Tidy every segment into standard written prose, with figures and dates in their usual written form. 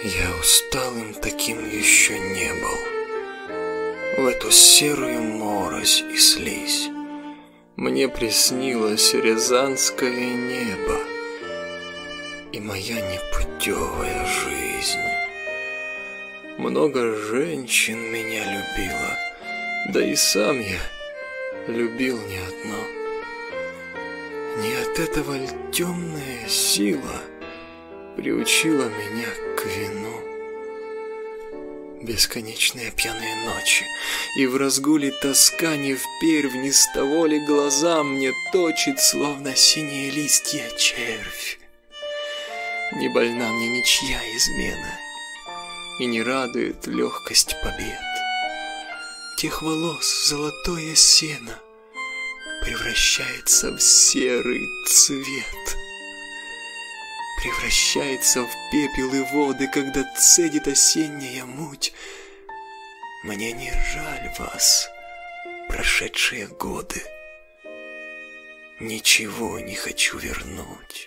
Я усталым таким еще не был. В эту серую морось и слизь мне приснилось рязанское небо и моя непутевая жизнь. Много женщин меня любило, да и сам я любил не одно. Не от этого ль темная сила приучила меня к вину? Бесконечные пьяные ночи, и в разгуле тоска не впервь, ни с того ли глаза мне точит, словно синие листья, червь. Не больна мне ничья измена, и не радует легкость побед. Тех волос золотое сено превращается в серый цвет, превращается в пепел и воды, когда цедит осенняя муть. Мне не жаль вас, прошедшие годы, ничего не хочу вернуть.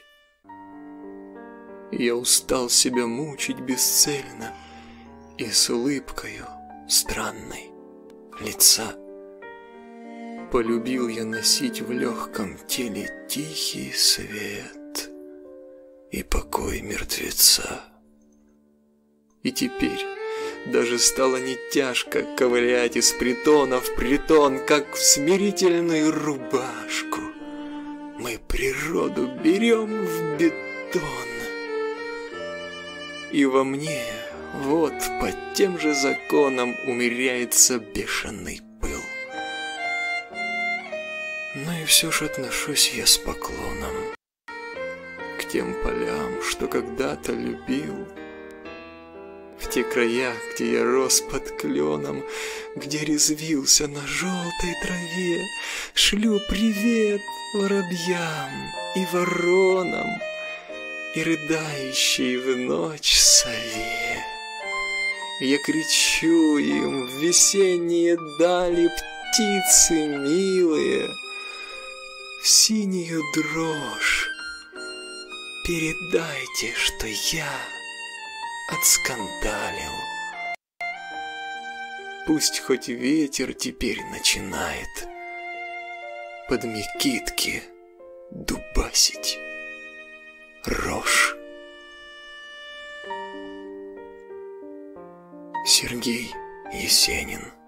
Я устал себя мучить бесцельно и с улыбкою странной лица. Полюбил я носить в легком теле тихий свет и покой мертвеца. И теперь даже стало не тяжко ковылять из притона в притон, как в смирительную рубашку. Мы природу берем в бетон. И во мне вот по тем же законам умеряется бешеный пыл. Но и все ж отношусь я с поклоном к тем полям, что когда-то любил, в те края, где я рос под кленом, где резвился на желтой траве. Шлю привет воробьям и воронам и рыдающей в ночь сове. Я кричу им в весенние дали: птицы милые, в синюю дрожь передайте, что я отскандалил. Пусть хоть ветер теперь начинает под мекитки дубасить рожь. Сергей Есенин.